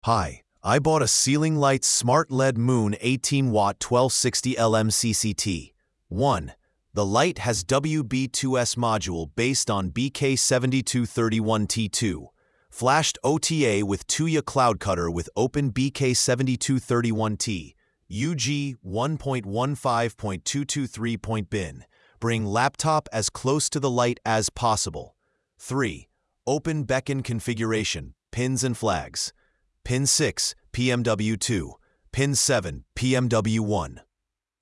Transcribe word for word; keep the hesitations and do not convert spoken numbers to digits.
Hi, I bought a Ceiling Lights Smart L E D Moon eighteen watt twelve sixty L M C C T. one. The light has W B two S module based on B K seven two three one T two. Flashed O T A with Tuya Cloud Cutter with Open B K seven two three one T. U G one point one five point two two three point bin. Bring laptop as close to the light as possible. three. Open beacon configuration, pins and flags. Pin six, P M W two. Pin seven, P M W one.